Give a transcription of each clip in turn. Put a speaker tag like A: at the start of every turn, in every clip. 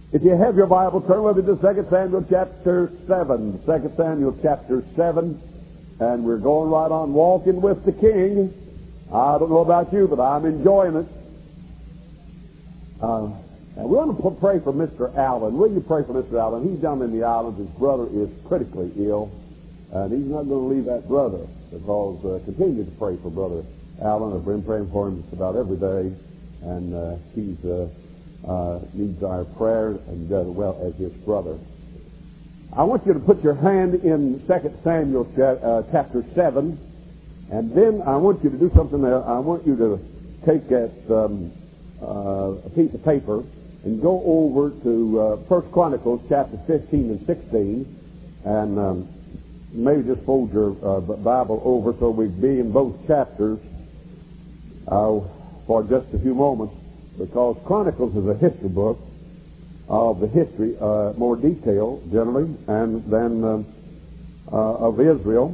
A: If you have your Bible, turn with me to 2 Samuel chapter 7. 2 Samuel chapter 7. And we're going right on walking with the King. I don't know about you, but I'm enjoying it. And we want to pray for Mr. Allen. Will you pray for Mr. Allen? He's down in the islands. His brother is critically ill. And he's not going to leave that brother, because continue to pray for Brother Allen. I've been praying for him just about every day. And he's needs our prayer, and well as his brother. I want you to put your hand in 2 Samuel chapter 7, and then I want you to do something there. I want you to take a piece of paper and go over to 1 Chronicles chapter 15 and 16, and maybe just fold your Bible over so we be in both chapters for just a few moments, because Chronicles is a history book of the history, more detail generally, and then of Israel,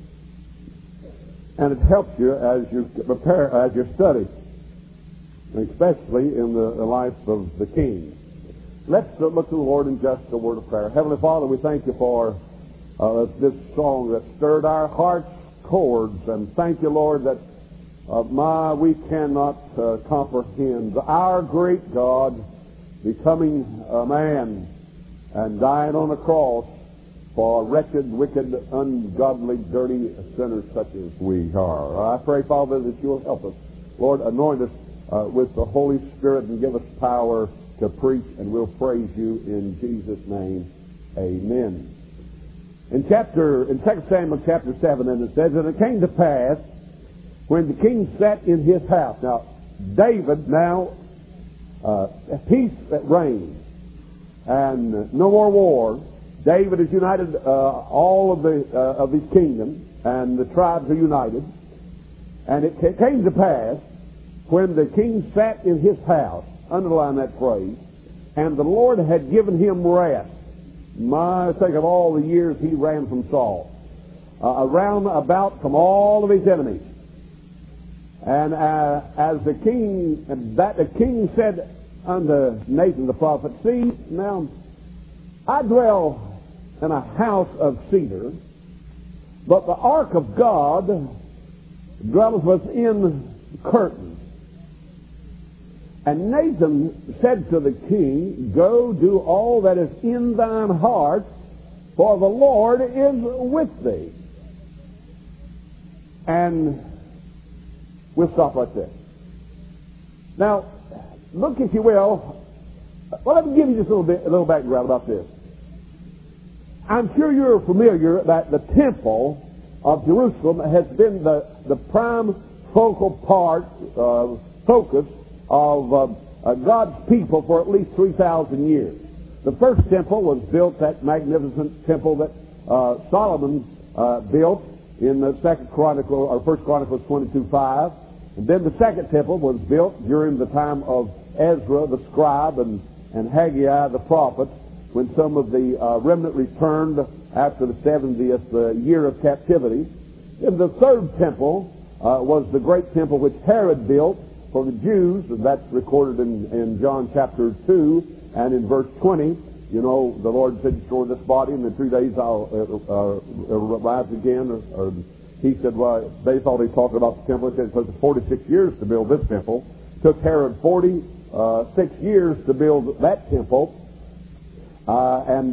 A: and it helps you as you prepare, as you study, especially in the life of the King. Let's look to the Lord in just a word of prayer. Heavenly Father, we thank you for this song that stirred our hearts' chords, and thank you, Lord, that we cannot comprehend our great God becoming a man and dying on a cross for wretched, wicked, ungodly, dirty sinners such as we are. I pray, Father, that you will help us. Lord, anoint us with the Holy Spirit and give us power to preach, and we'll praise you in Jesus' name. Amen. In 2 Samuel chapter 7, and it says, "And it came to pass, when the king sat in his house." Now, David now, peace reigned, and no more war. David has united all of his kingdom, and the tribes are united. And it came to pass, when the king sat in his house, underline that phrase, and the Lord had given him rest. Think of all the years he ran from Saul, around about from all of his enemies. And as the king said unto Nathan the prophet, "See, now I dwell in a house of cedar, but the ark of God dwelleth within curtains." And Nathan said to the king, "Go, do all that is in thine heart, for the Lord is with thee." And we'll stop right there. Now, look, if you will. Well, let me give you just a little background about this. I'm sure you're familiar that the temple of Jerusalem has been the prime focal focus of God's people for at least 3,000 years. The first temple was built, that magnificent temple that Solomon built in the First Chronicles 22:5. And then the second temple was built during the time of Ezra the scribe and Haggai the prophet, when some of the remnant returned after the 70th year of captivity. And the third temple was the great temple which Herod built for the Jews, and that's recorded in John chapter 2 and in verse 20. You know, the Lord said, "Destroy this body, and in 3 days I'll rise again." Or he said, well, they thought he was talking about the temple. He said it took 46 years to build this temple. It took Herod 46 years to build that temple. And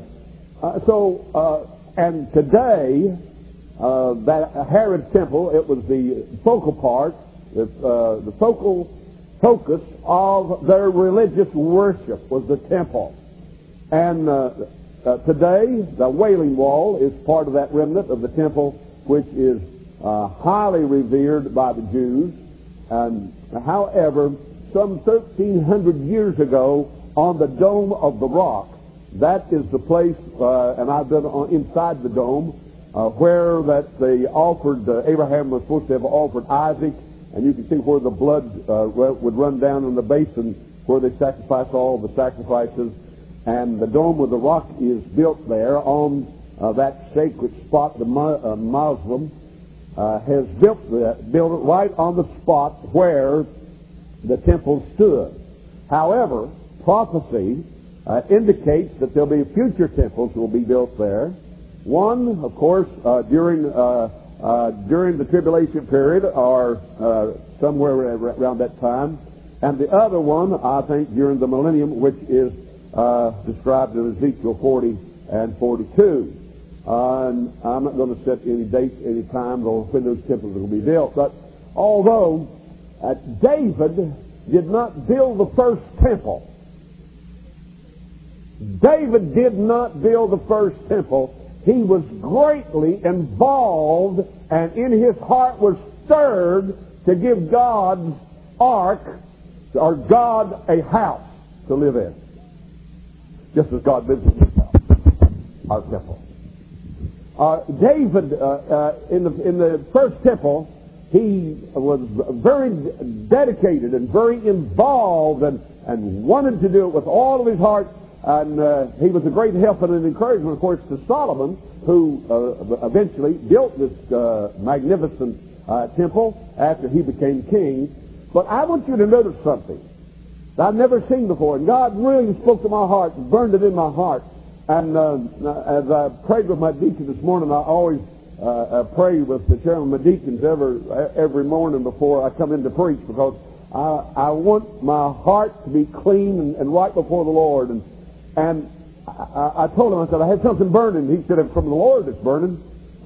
A: today, that Herod temple, it was the focal part, the focal focus of their religious worship was the temple. And today, the Wailing Wall is part of that remnant of the temple, which is highly revered by the Jews. And however, some 1,300 years ago, on the Dome of the Rock, that is the place, and I've been inside the dome, where that they offered, Abraham was supposed to have offered Isaac, and you can see where the blood would run down in the basin where they sacrificed all the sacrifices. And the Dome of the Rock is built there on that sacred spot. The Muslim has built it right on the spot where the temple stood. However, prophecy indicates that there'll be future temples that will be built there. One, of course, during the tribulation period, or somewhere around that time, and the other one, I think, during the millennium, which is described in Ezekiel 40 and 42. And I'm not going to set any dates, any times, or when those temples will be built. But although David did not build the first temple, David did not build the first temple. He was greatly involved, and in his heart was stirred to give God's ark, or God, a house to live in. Just as God lives in his house, our temple. David, in the first temple, he was very dedicated and very involved and wanted to do it with all of his heart. And he was a great help and an encouragement, of course, to Solomon, who eventually built this magnificent temple after he became king. But I want you to notice something that I've never seen before. And God really spoke to my heart and burned it in my heart. And as I prayed with my deacon this morning, I always pray with the chairman of my deacons every morning before I come in to preach, because I want my heart to be clean and right before the Lord. And I told him, I said, I had something burning. He said, it's from the Lord that's burning.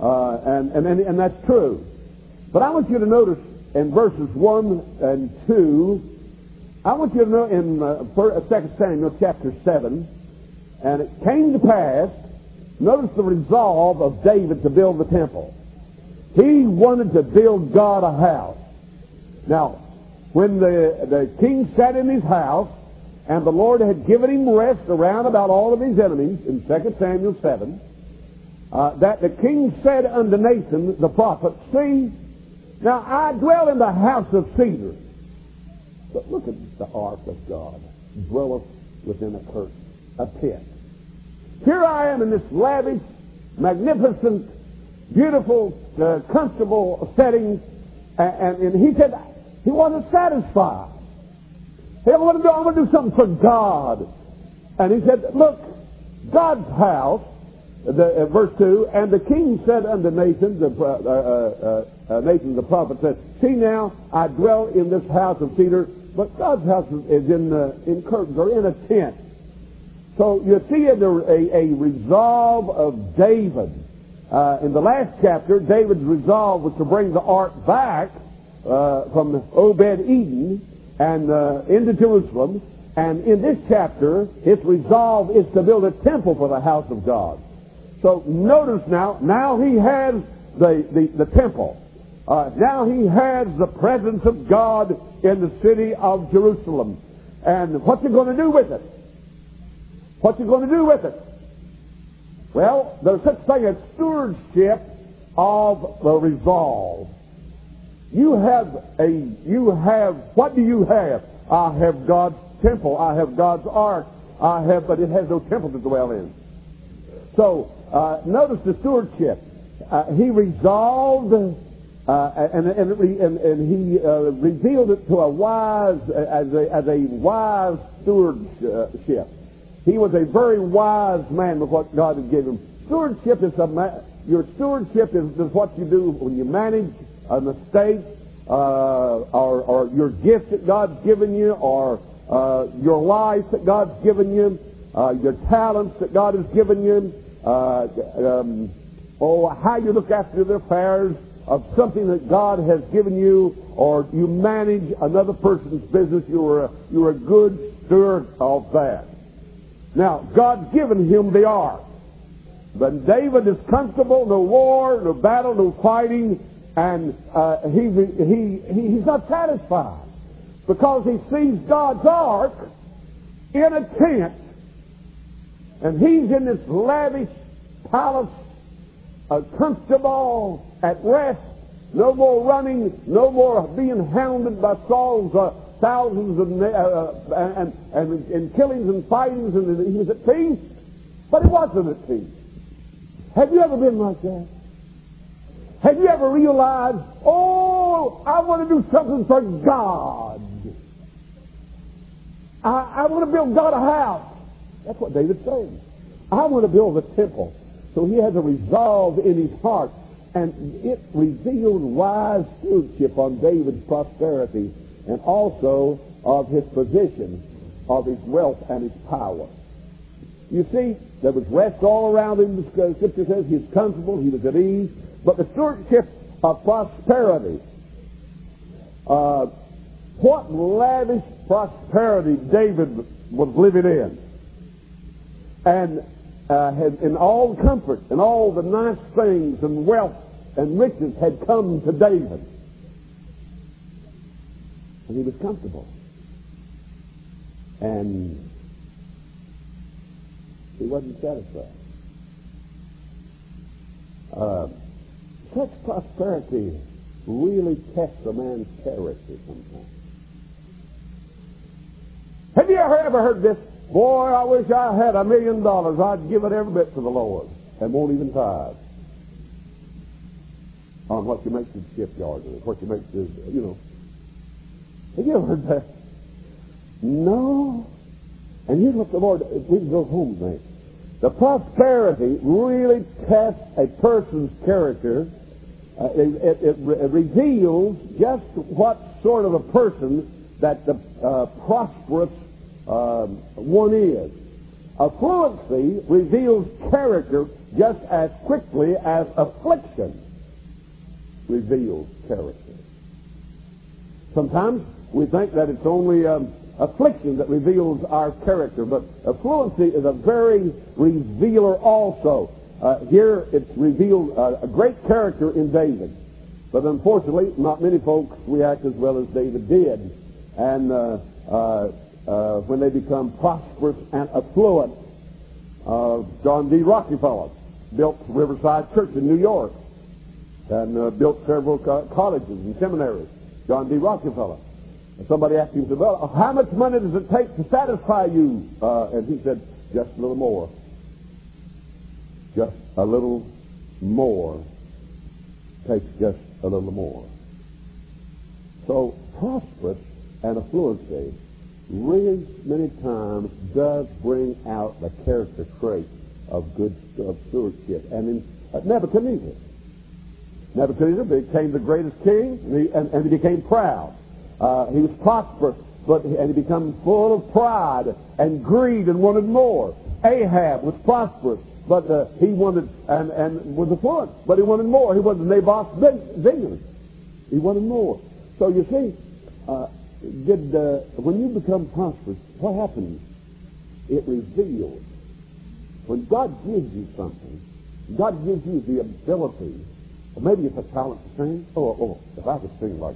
A: And that's true. But I want you to notice in verses 1 and 2, I want you to know in 2 Samuel chapter 7, and it came to pass, notice the resolve of David to build the temple. He wanted to build God a house. Now, when the king sat in his house, and the Lord had given him rest around about all of his enemies, in 2 Samuel 7, that the king said unto Nathan the prophet, see, now I dwell in the house of cedar. But look at the ark of God, dwelleth within a curtain, a pit. Here I am in this lavish, magnificent, beautiful, comfortable setting, and he said he wasn't satisfied. Hey, I want to do something for God. And he said, look, God's house, verse 2, and the king said unto Nathan, Nathan the prophet said, see now, I dwell in this house of cedar, but God's house is in curtains, or in a tent. So you see a resolve of David. In the last chapter, David's resolve was to bring the ark back from Obed-Edom and into Jerusalem. And in this chapter, his resolve is to build a temple for the house of God. So notice now he has the temple. Now he has the presence of God in the city of Jerusalem. And what's he going to do with it? What's he going to do with it? Well, there's such a thing as stewardship of the resolve. What do you have? I have God's temple. I have God's ark. But it has no temple to dwell in. So, notice the stewardship. He resolved, and he revealed it to a wise, as a wise stewardship. He was a very wise man with what God had given him. Stewardship is your stewardship is what you do when you manage an estate, or your gift that God's given you, or your life that God's given you, your talents that God has given you, how you look after the affairs of something that God has given you, or you manage another person's business. You're a good steward of that. Now, God's given him the ark. But David is comfortable, no war, no battle, no fighting, and he's not satisfied, because he sees God's ark in a tent, and he's in this lavish palace, comfortable, at rest, no more running, no more being hounded by Saul's thousands and killings and fightings, and he was at peace, but he wasn't at peace. Have you ever been like that? Have you ever realized, I want to do something for God. I want to build God a house. That's what David's saying. I want to build a temple. So he has a resolve in his heart. And it revealed wise stewardship on David's prosperity and also of his position, of his wealth and his power. You see, there was rest all around him. The Scripture says he was comfortable, he was at ease. But the stewardship of prosperity, what lavish prosperity David was living in. And had in all comfort and all the nice things and wealth and riches had come to David. And he was comfortable. And he wasn't satisfied. Such prosperity really tests a man's character sometimes. Have you ever heard this? Boy, I wish I had $1 million. I'd give it every bit to the Lord and won't even tithe on what you make to the shipyard or what you make to, you know. Have you ever heard that? No. And here's what the Lord, we can go home tonight. The prosperity really tests a person's character. It reveals just what sort of a person that the prosperous one is. Affluency reveals character just as quickly as affliction reveals character. Sometimes we think that it's only affliction that reveals our character, but affluency is a very revealer also. Here it's revealed a great character in David, but unfortunately not many folks react as well as David did. And when they become prosperous and affluent, John D. Rockefeller built Riverside Church in New York and built several colleges and seminaries. John D. Rockefeller. And somebody asked him, well, how much money does it take to satisfy you? And he said, just a little more. Just a little more. Takes just a little more. So prosperous and affluency really many times does bring out the character trait of good stewardship. And in Nebuchadnezzar became the greatest king, and he became proud. He was prosperous, and he became full of pride and greed and wanted more. Ahab was prosperous, but he wanted and was affluent, but he wanted more. He wanted Naboth's vineyard. He wanted more. So you see, when you become prosperous, what happens? It reveals. When God gives you something, God gives you the ability. Or maybe it's a talent to sing. If I could sing like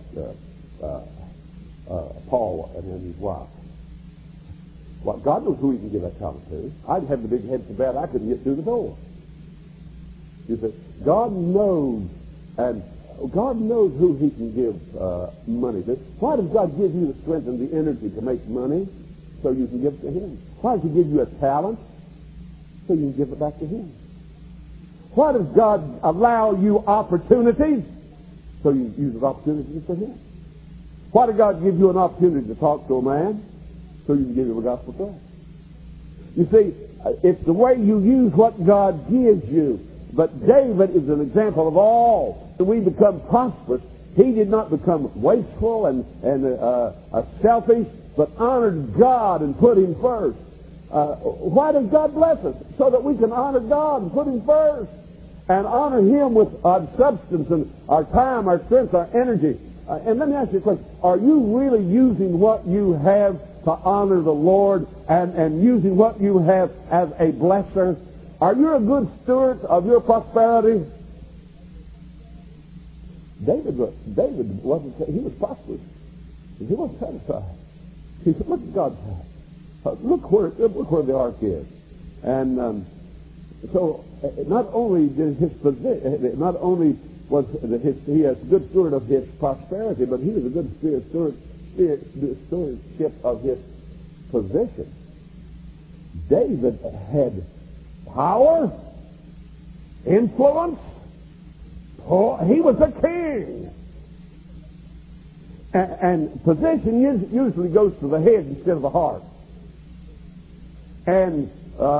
A: Paul and his wife. Well, God knows who he can give that talent to. I'd have the big head so bad I couldn't get through the door. You see, God knows, and God knows who he can give money to. Why does God give you the strength and the energy to make money? So you can give it to him. Why does he give you a talent? So you can give it back to him. Why does God allow you opportunities? So you use those opportunities for him. Why did God give you an opportunity to talk to a man? So you can give him the gospel tract. You see, it's the way you use what God gives you. But David is an example of all. When we become prosperous, he did not become wasteful and selfish, but honored God and put him first. Why does God bless us? So that we can honor God and put him first. And honor him with our substance and our time, our strength, our energy. And let me ask you a question. Are you really using what you have to honor the Lord and using what you have as a blesser? Are you a good steward of your prosperity? David wasn't. He was prosperous. He wasn't satisfied. He said, "Look at God's house. Look where the ark is." And so, not only did his position, not only was he a good steward of his prosperity, but he was a good stewardship of his position. David had power, influence. He was a king. And position usually goes to the head instead of the heart. And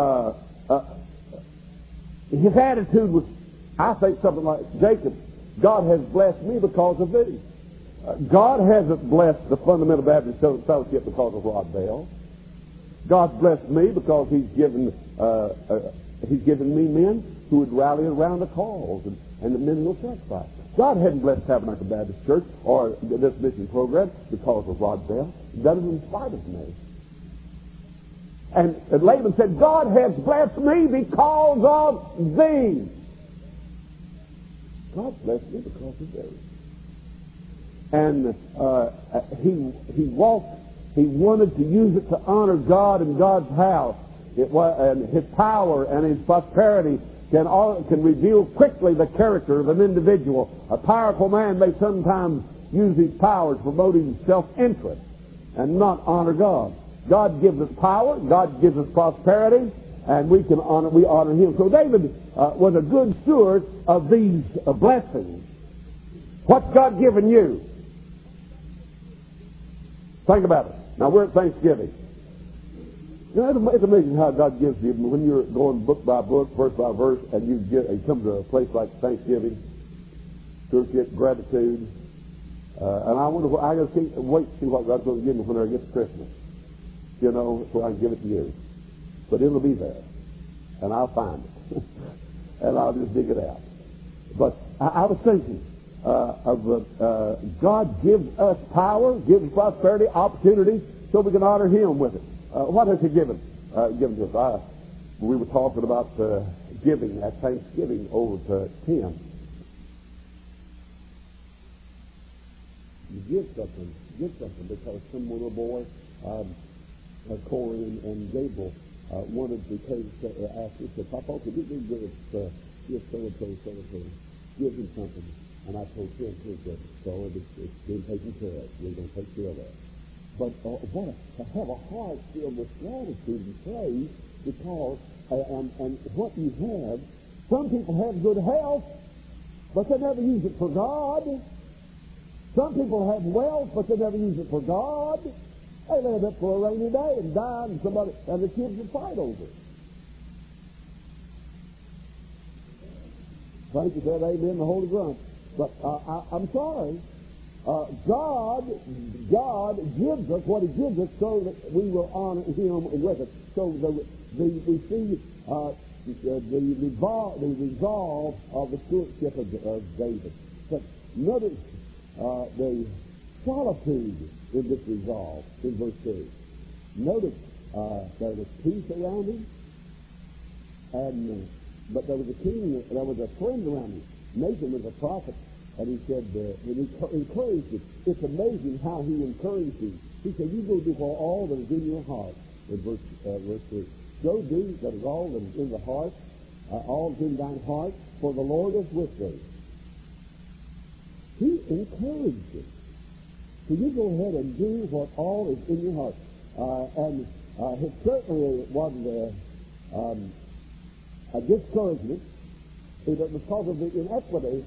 A: his attitude was, I think, something like Jacob. God has blessed me because of thee. God hasn't blessed the Fundamental Baptist Fellowship because of Rod Bell. God's blessed me because He's given me men who would rally around the cause and the men will sacrifice. God hadn't blessed Tabernacle Baptist Church or this mission program because of Rod Bell. He done it in spite of me. And Laban said, God has blessed me because of thee. God blessed me because of thee. And he wanted to use it to honor God and God's house. And his power and his prosperity can reveal quickly the character of an individual. A powerful man may sometimes use his power to promote his self-interest and not honor God. God gives us power, God gives us prosperity, and we honor Him. So David was a good steward of these blessings. What's God given you? Think about it. Now we're at Thanksgiving. You know, it's amazing how God gives you when you're going book by book, verse by verse, and you come to a place like Thanksgiving, stewardship, gratitude, and I wonder. I just can't wait to see what God's going to give me when I get to Christmas. You know, so I can give it to you. But it'll be there. And I'll find it. And I'll just dig it out. But I was thinking God gives us power, gives us prosperity, opportunity, so we can honor Him with it. What has He given to us? We were talking about giving at Thanksgiving over to Tim. You give something because some little boy, Corey and Gabriel, wanted to ask me, said, Papa, could you give so-and-so, give him something? And I told him, so it's been taken care of. We're going to take care of that. But to have a heart filled with gratitude and praise because, and what you have, some people have good health, but they never use it for God. Some people have wealth, but they never use it for God. They live it for a rainy day and die, and the kids will fight over it. Thank you, said amen, the Holy Grunt. But I'm sorry. God gives us what He gives us so that we will honor Him with it. So we see the resolve of the stewardship of David. But notice the solitude in this resolve in verse 2. Notice there was peace around him, but there was a king, there was a friend around him. Nathan was a prophet, and he said, and he encouraged him. It's amazing how he encouraged him. He said, you go do all that is in your heart, in verse 3. Go do that is all that is in the heart, all that is in thine heart, for the Lord is with thee. He encouraged him. So you go ahead and do what all is in your heart. And it certainly wasn't a discouragement. It was because of the inequity.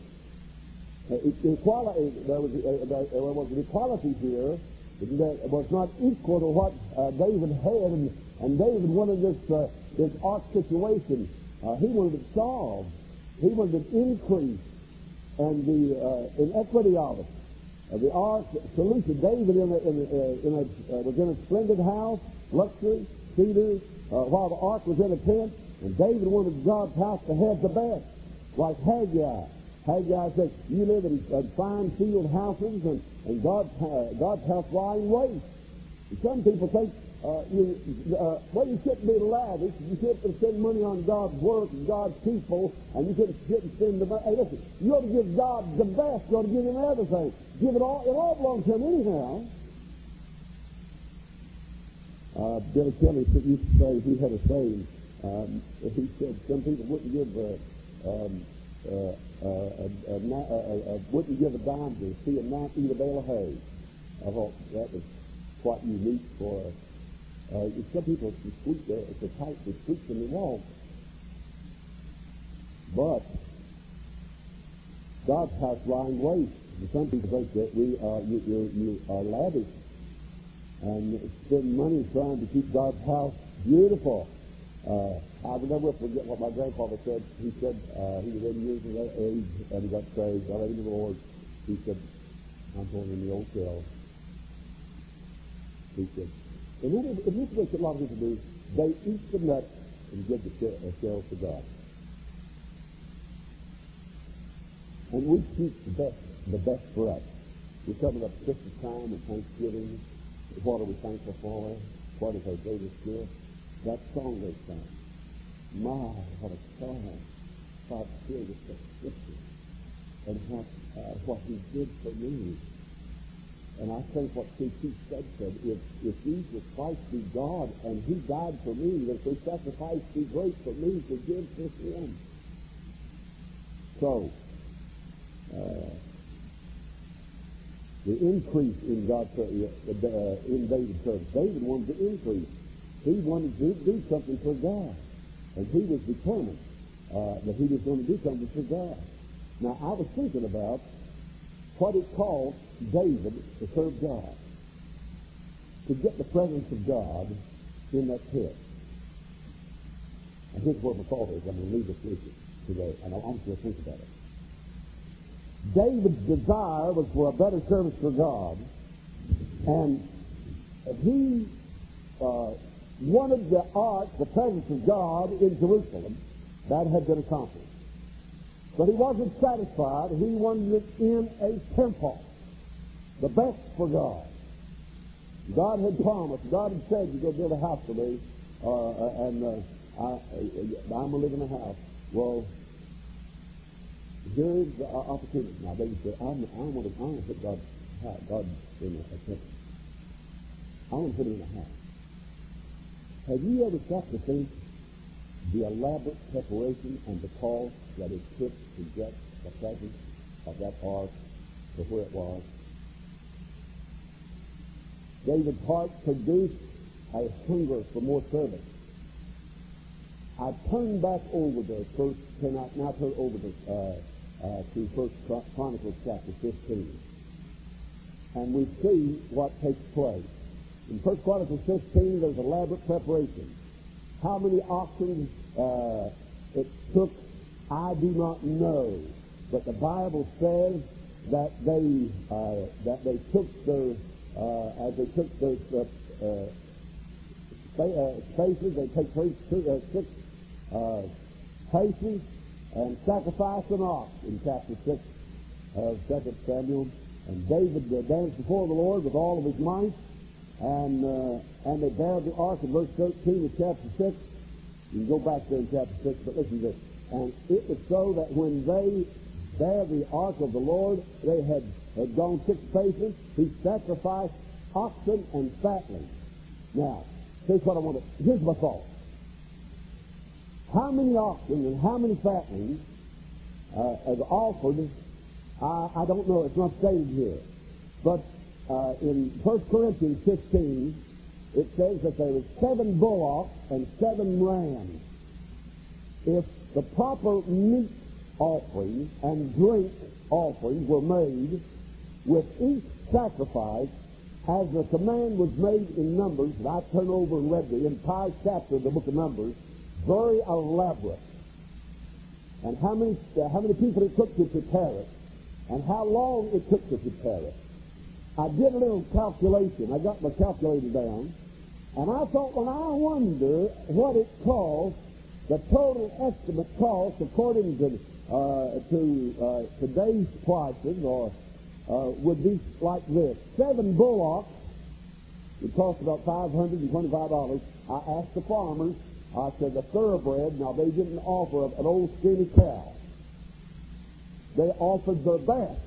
A: There was an equality here that was not equal to what David had, and David wanted this ark situation. He wanted it solved. He wanted it increased, and the inequity of it. The ark solution. David was in a splendid house, luxury, cedars, while the ark was in a tent, and David wanted God's house to have the best, like Haggai. Haggai said, you live in fine field houses, and God's house lying waste. And some people think, you shouldn't be lavish. You shouldn't spend money on God's work and God's people, and you shouldn't spend the money. Hey, listen, you ought to give God the best. You ought to give Him everything. Give it all. It all belongs to Him anyhow. Billy Kelly used to say, he had a saying. He said some people wouldn't give wouldn't give a dime to see a gnat eat a bale of hay. I thought that was quite unique for us. Some people squeak it's a type that squeaks when they walk. But God's house lying waste. And some people think that you are lavish and spend money trying to keep God's house
B: Beautiful. I'll never forget what my grandfather said. He said he was 80 years of age and he got saved, got into the Lord. He said, I'm going in the old shell. He said, and this is what a lot of people do. They eat the nuts and give the shells to God. And we keep the best for us. We're coming up Christmas time and Thanksgiving. What are we thankful for? What is our greatest gift? That song they sang. My, what a song. God filled us with Scripture. And what He did for me. And I think what C.T. said, if Jesus Christ be God and He died for me, then His sacrifice be great for me to give to Him. So, the increase in God's in David's service. David wanted to increase. He wanted to do something for God, and he was determined that he was going to do something for God. Now, I was thinking about what it cost David to serve God, to get the presence of God in that pit. And here's where my thought is. I'm going to leave this with you today, and I want you to think about it. David's desire was for a better service for God, and he wanted the ark, the presence of God, in Jerusalem. That had been accomplished. But he wasn't satisfied. He wanted it in a temple, the best for God. God had promised. God had said, "You go build a house for me, and I'm going to live in a house." Well, here's the opportunity. Now, David said, I want to put God in a temple. I want to put it in a house. Have you ever stopped to think the elaborate preparation and the cost that it took to get the presence of that ark to where it was? David's heart produced a hunger for more service. I turn back over to now turn over to First Chronicles chapter 15, and we see what takes place. In First Chronicles 15, there's elaborate preparation. How many oxen it took, I do not know, but the Bible says that they took their as they took their spaces, they take 6 paces and sacrifice an ox in chapter 6 of 2 Samuel. And David danced before the Lord with all of his might, and they bared the ark in verse 13 of chapter 6. You can go back there in chapter 6, but listen to this. And it was so that when they bare the ark of the Lord, they had gone 6 paces. He sacrificed oxen and fatlings. Now, here's my thought. How many oxen and how many fatlings as offered, I don't know. It's not stated here. But in 1 Corinthians 15, it says that there was 7 bullocks and 7 rams. If the proper meat offering and drink offerings were made with each sacrifice, as the command was made in Numbers, and I turned over and read the entire chapter of the book of Numbers, very elaborate. And how many people it took to prepare it, and how long it took to prepare it. I did a little calculation. I got my calculator down, and I thought, well, I wonder what it cost, the total estimate cost, according to today's prices, would be like this. 7 bullocks would cost about $525. I asked the farmers, I said, the thoroughbred, now they didn't offer an old skinny cow. They offered their best.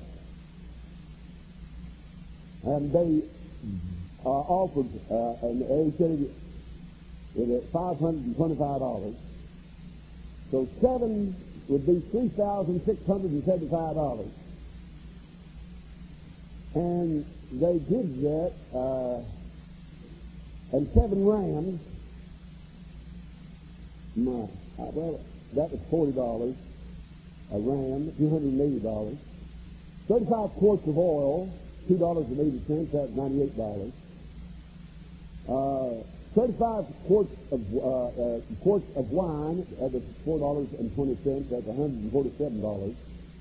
B: And they offered, and they said it at $525. So 7 would be $3,675. And they did that, and 7 rams. Well, that was $40 a ram, $280. 35 quarts of oil, $2.80, that's $98. 35 quarts of wine, that was $4.20, that's $147.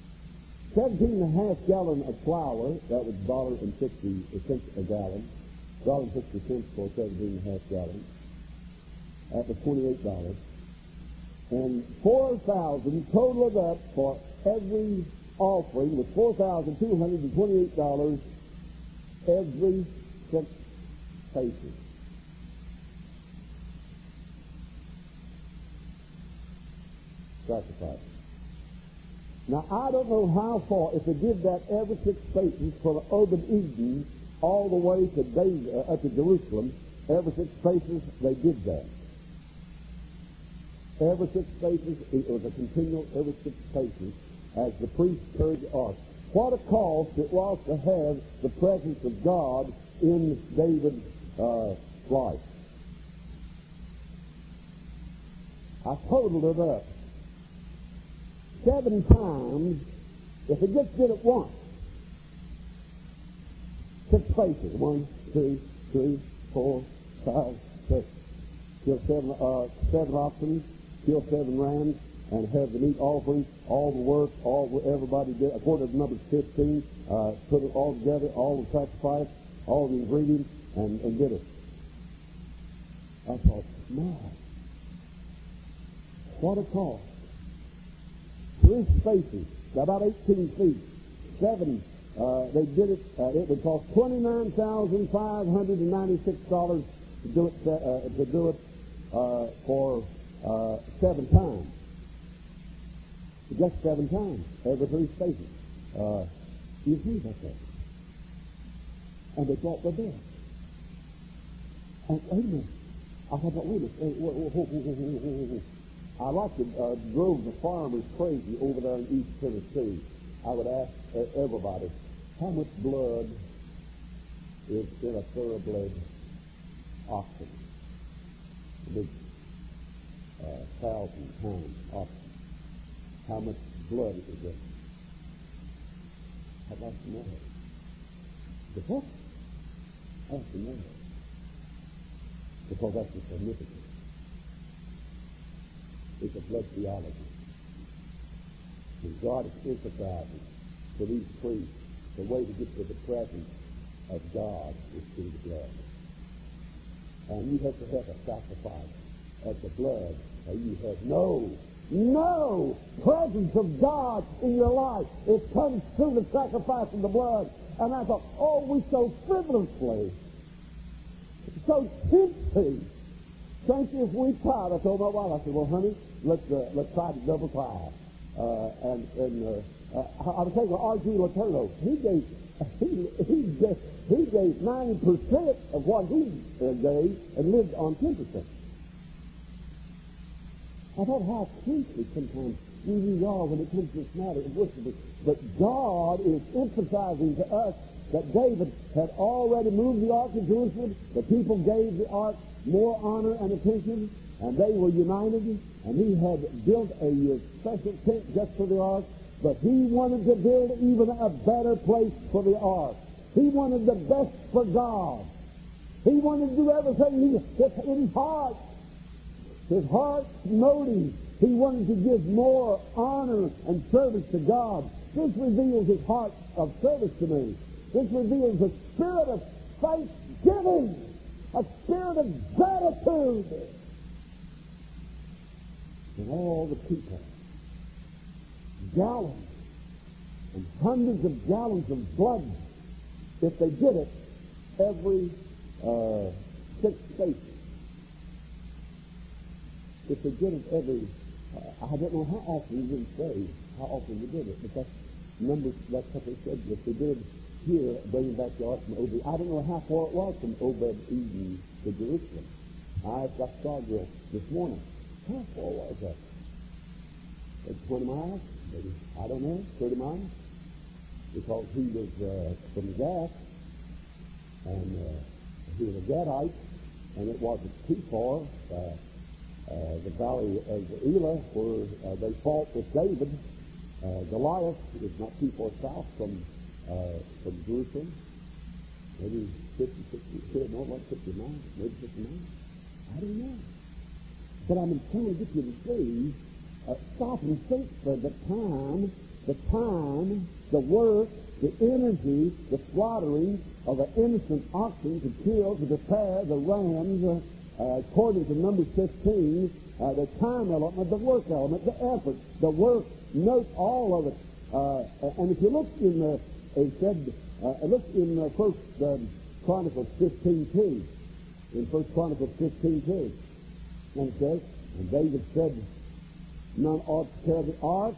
B: 17.5 gallons of flour, that was $1.60 a gallon. $1.60 for 17.5 gallons. That was $28. And 4,000 totaled up for every offering was $4,228 every 6 paces. Sacrifice. Now, I don't know how far, if they did that every 6 paces from Obed-Edom all the way to up to Jerusalem, every 6 paces they did that. Every 6 paces, it was a continual every 6 paces as the priest carried the ark. What a cost it was to have the presence of God in David's life. I totaled it up. 7 times, if it just did it once. 6 paces. 1, 2, 3, 4, 5, 6. Kill 7 oxen, kill 7 rams, and have the meat offering, all the work, everybody did, according to Numbers 15, put it all together, all the sacrifice, all the ingredients, and did it. I thought, man, what a cost. 3 spaces, about 18 feet. 7, they did it, it would cost $29,596 to do it for 7 times. Just 7 times, every 3 spaces. You see that? And they brought the bed. And wait a minute. I thought, wait a minute. I like to drove the farmers crazy over there in East Tennessee. I would ask everybody, how much blood is in a thoroughbred oxen? A big 1,000-pound oxen. How much blood is there? I'd like to know. The what? I'd like to know. Because that's the significance. It's a blood theology. And God is emphasizing for these priests, the way to get to the presence of God is through the blood. And you have to have a sacrifice of the blood, or you have no presence of God in your life. It comes through the sacrifice of the blood. And I thought, oh, we so frivolously, so cheaply, think if we tried. I told my wife, I said, well, honey, let's try to double try. I was thinking of R.G. Letourneau. He gave 90% of what he gave and lived on 10%. I thought how cheaply sometimes we are when it comes to this matter of worship. But God is emphasizing to us that David had already moved the ark to Jerusalem. The people gave the ark more honor and attention, and they were united, and he had built a special tent just for the ark, but he wanted to build even a better place for the ark. He wanted the best for God. He wanted to do everything in his heart. His heart's motive. He wanted to give more honor and service to God. This reveals his heart of service to me. This reveals a spirit of thanksgiving, a spirit of gratitude. And all the people, gallons and hundreds of gallons of blood, if they did it every 6 spaces. If they did it every, I don't know how often, you didn't say how often they did it, but that's what they said. If they did it here, bringing back the ark from Obed, I don't know how far it was from Obed-Edom to Jerusalem. I started this morning. How far was that? 20 miles? Maybe, I don't know, 30 miles? Because he was from Gath, and he was a Gadite, and it wasn't too far. The valley of Elah, where they fought with David, Goliath is not too far south from Jerusalem. Maybe 50, 60, no, like 50 miles, maybe 50 miles. I don't know. But I'm trying to get you to see, stop and think for the time, the work, the energy, the slaughtering of an innocent oxen to kill, to prepare the rams, according to Numbers 15, the time element, the work element, the effort, the work. Note all of it. And if you look in the, it said, look in First Chronicles 15:2. In First Chronicles 15:2, and it says, and David said, none ought to carry the ark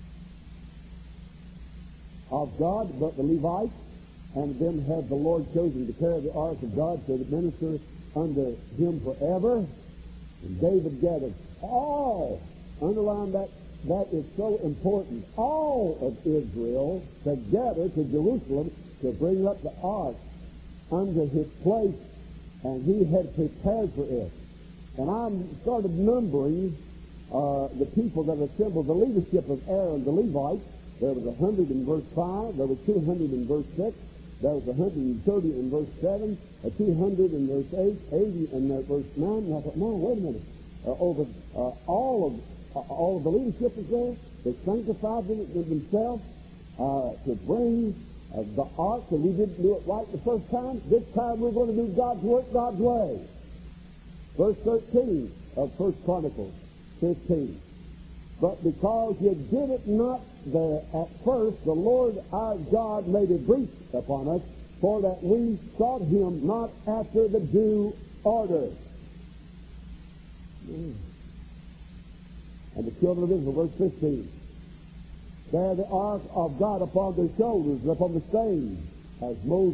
B: of God but the Levites, and them had the Lord chosen to carry the ark of God to minister unto him forever. And David gathered all, underline that is so important, all of Israel together to Jerusalem to bring up the ark unto his place, and he had prepared for it. And I started numbering the people that assembled the leadership of Aaron, the Levites. There was 100 in verse 5, there was 200 in verse 6, there was 130 in verse 7, 200 in verse 8, 80 in verse 9. And I thought, no, wait a minute. All of the leadership is there. They sanctified themselves to bring the ark, and we didn't do it right the first time. This time we're going to do God's work God's way. Verse 13 of 1 Chronicles 15. But because you did it not there at first, the Lord our God made a breach upon us, for that we sought him not after the due order. And the children of Israel, verse 15, bear the ark of God upon their shoulders, upon the same, as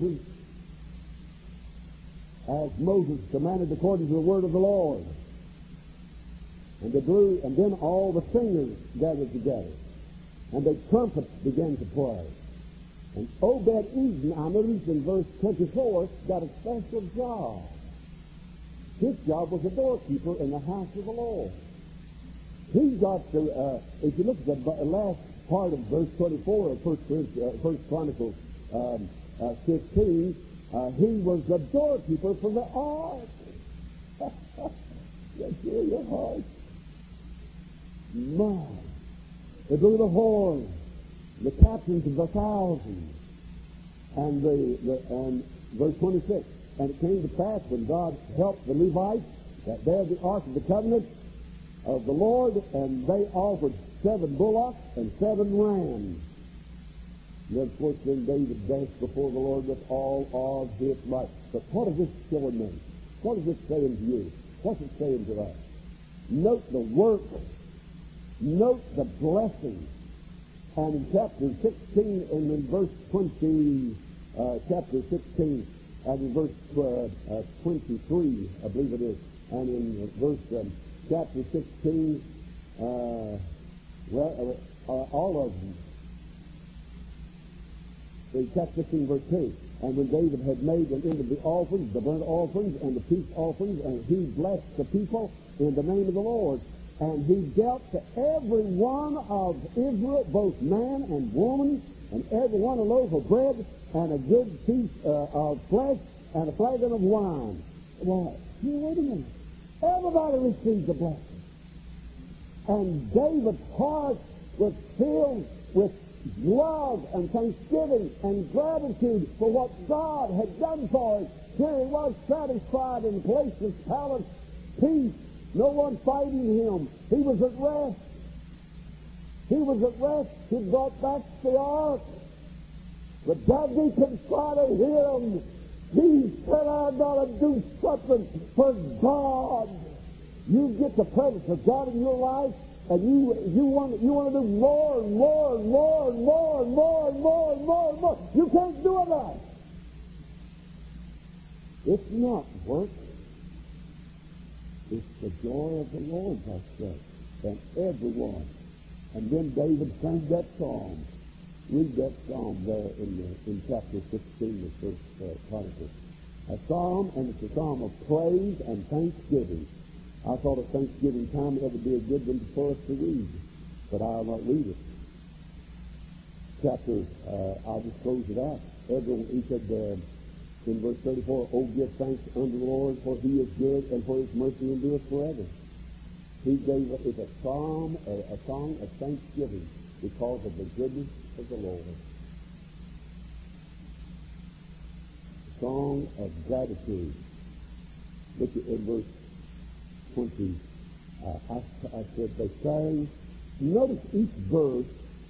B: Moses commanded according to the word of the Lord. And they blew, and then all the singers gathered together, and the trumpets began to play. And Obed-Edom, I noticed in verse 24, got a special job. His job was a doorkeeper in the house of the Lord. He got to, if you look at the last part of verse 24 of 1 Chronicles 15, he was the doorkeeper for the ark. Just hear your heart. My. They blew the horn, the captains of the thousands, and verse 26. And it came to pass when God helped the Levites that bare the ark of the covenant of the Lord, and they offered 7 bullocks and 7 rams. And then, of course, then David danced before the Lord with all of his might. But what is this showing me? What is it saying to you? What's it saying to us? Note the work. Note the blessing. And in chapter 16 and in verse 20, chapter 16 and in verse 23, I believe it is, and in verse chapter 16, all of them. In chapter 16, verse 2, and when David had made an end of the offerings, the burnt offerings and the peace offerings, and he blessed the people in the name of the Lord. And he dealt to every one of Israel, both man and woman, and every one a loaf of bread, and a good piece of flesh, and a flagon of wine. Why? Wait a minute. Everybody received the blessing. And David's heart was filled with love and thanksgiving and gratitude for what God had done for us. Here he was satisfied in places, palace, peace, no one fighting him. He was at rest. He was at rest. He brought back the ark. But David confronted him. He said, I've got to do something for God. You get the presence of God in your life, and you want to do more and more and more and more and more and more and more and more. You can't do it right. It's not work. It's the joy of the Lord, I said, and everyone. And then David sang that psalm. Read that psalm there in chapter 16 of 1 Chronicles. A psalm, and it's a psalm of praise and thanksgiving. I thought at Thanksgiving time it would be a good one for us to read, but I'll not read it. I'll just close it out. Everyone, he said, In verse 34, oh, give thanks unto the Lord, for he is good, and for his mercy endureth forever. He gave us a psalm, a song of thanksgiving because of the goodness of the Lord. A song of gratitude. Look at in verse 20. I said they sang. Notice each verse,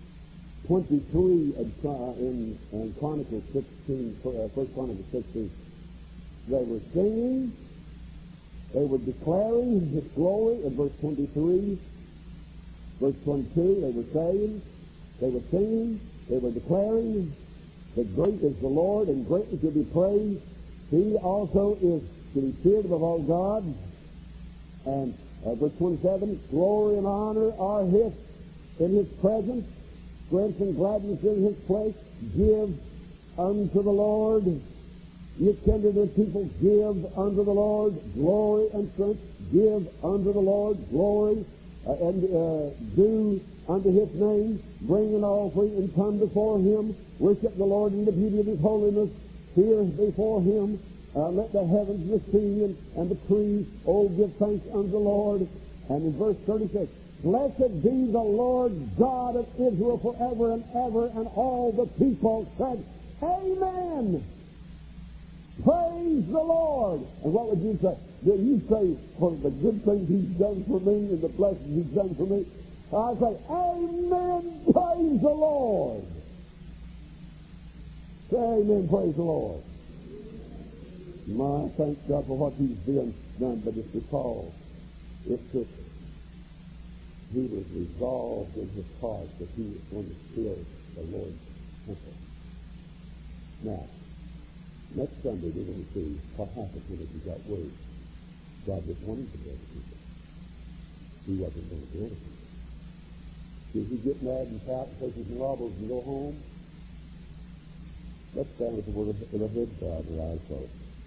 B: 23 in Chronicles 16, 1 Chronicles 16. They were singing. They were declaring His glory in verse 23. Verse 22, they were saying, they were singing, they were declaring that great is the Lord and greatly to be praised. He also is to be feared above all gods. And verse 27, glory and honor are His in His presence, strength and gladness in His place. Give unto the Lord. You kindred of people, give unto the Lord glory and strength. Give unto the Lord glory and do unto His name. Bring an offering and come before Him. Worship the Lord in the beauty of His holiness. Fear before Him. Let the heavens, the sea, and the trees, oh, give thanks unto the Lord. And in verse 36, blessed be the Lord God of Israel forever and ever. And all the people said, Amen. Praise the Lord. And what would you say? Did you say, for the good things He's done for me and the blessings He's done for me? I say, Amen. Praise the Lord. Say amen. Praise the Lord. My, thank God for what He's done, but it's because it took, he was resolved in his heart that he was going to build the Lord's temple. Now, next Sunday we're going to see what happens when he got word. God just wanted to build a temple. He wasn't going to build a temple. Did he get mad and pout and take his marbles and go home? Let's stand with the word of the head bowed and eyes closed.